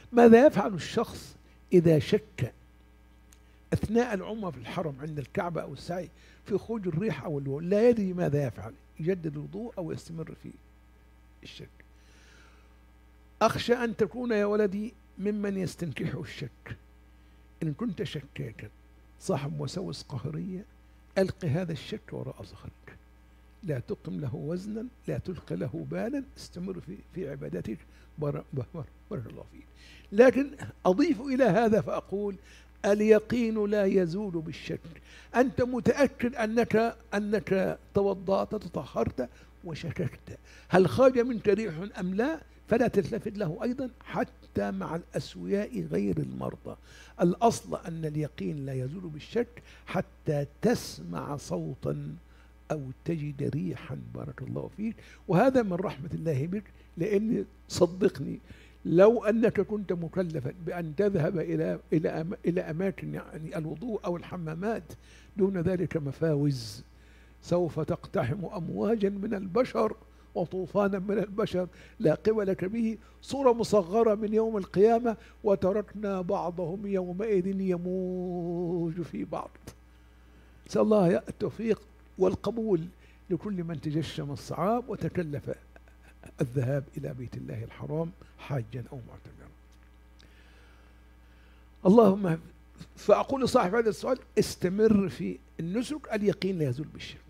ماذا يفعل الشخص إذا شك أثناء العمرة في الحرم عند الكعبة أو السعي في خروج الريح أو البول، لا يدري ماذا يفعل، يجدد الوضوء أو يستمر في الشك؟ أخشى أن تكون يا ولدي ممن يستنكحه الشك. إن كنت شكاكا صاحب وسوس قهرية، ألق هذا الشك وراء ظهرك، لا تقم له وزنا، لا تلقي له بالا، استمر في عبادتك. بارك الله فيك. لكن أضيف إلى هذا فأقول: اليقين لا يزول بالشك. أنت متأكد أنك توضأت تطهرت وشككت هل خرج منك ريح أم لا، فلا تلتفت له أيضا حتى مع الأسوياء غير المرضى. الأصل أن اليقين لا يزول بالشك حتى تسمع صوتا أو تجد ريحا. بارك الله فيك. وهذا من رحمة الله بك، لأن صدقني لو أنك كنت مكلفا بأن تذهب إلى أماكن يعني الوضوء أو الحمامات دون ذلك مفاوز، سوف تقتحم أمواجا من البشر وطوفانا من البشر لا قوى لك به، صورة مصغرة من يوم القيامة، وتركنا بعضهم يومئذ يموج في بعض. نسأل الله التوفيق والقبول لكل من تجشم الصعاب وتكلف الذهاب إلى بيت الله الحرام حاجا أو معتمرا. اللهم فأقول لصاحب هذا السؤال: استمر في النسك، اليقين لا يزول بالشك.